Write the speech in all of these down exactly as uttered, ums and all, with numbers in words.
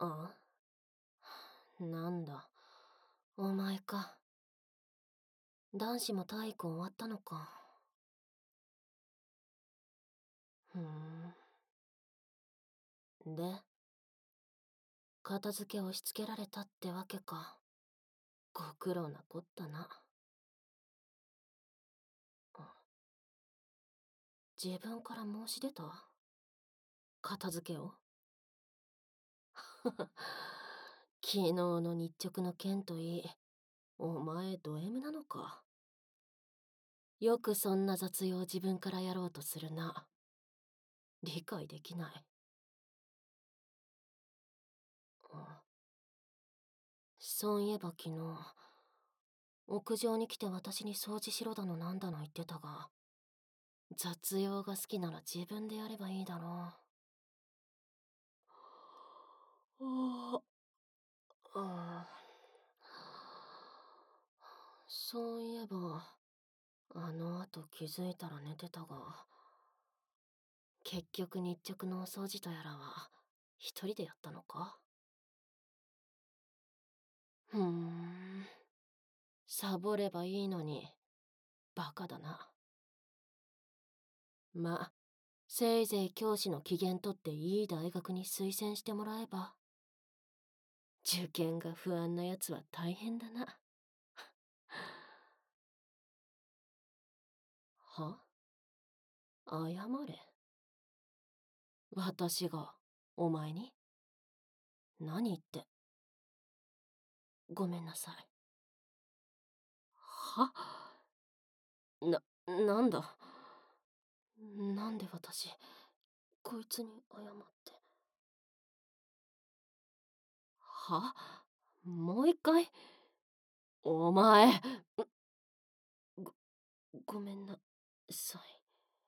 あ、なんだ、お前か。男子も体育終わったのか。ふーん。で、片付け押し付けられたってわけか。ご苦労なこったな。あ、自分から申し出た片付けを。昨日の日直の件といい、お前ド M なのか。よくそんな雑用を自分からやろうとするな。理解できない。あ、そういえば昨日、屋上に来て私に掃除しろだのなんだの言ってたが、雑用が好きなら自分でやればいいだろう。ああ、そういえば、あの後気づいたら寝てたが、結局日直のお掃除とやらは一人でやったのか。ふーん、サボればいいのに、バカだな。ま、せいぜい教師の機嫌とっていい大学に推薦してもらえば。受験が不安なやつは大変だな。は？謝れ。私が、お前に？何言って。ごめんなさい。は？な、なんだ。なんで私、こいつに謝って。は？もう一回？お前、ご、ごめんなさい。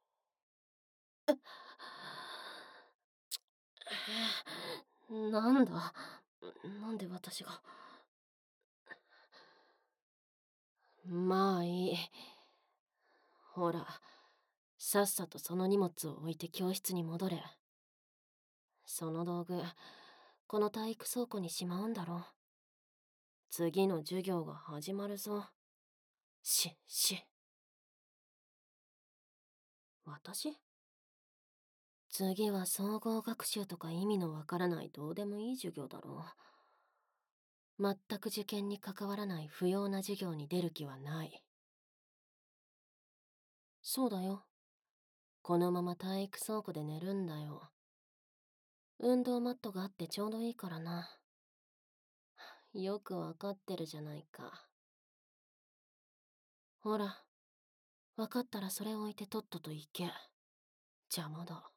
なんだ、なんで私が。まあいい。ほら、さっさとその荷物を置いて教室に戻れ。その道具、この体育倉庫にしまうんだろ。次の授業が始まるぞ。し、し。私？次は総合学習とか意味のわからないどうでもいい授業だろう。全く受験に関わらない不要な授業に出る気はない。そうだよ。このまま体育倉庫で寝るんだよ。運動マットがあってちょうどいいからな。よくわかってるじゃないか。ほら、わかったらそれを置いてとっとと行け。邪魔だ。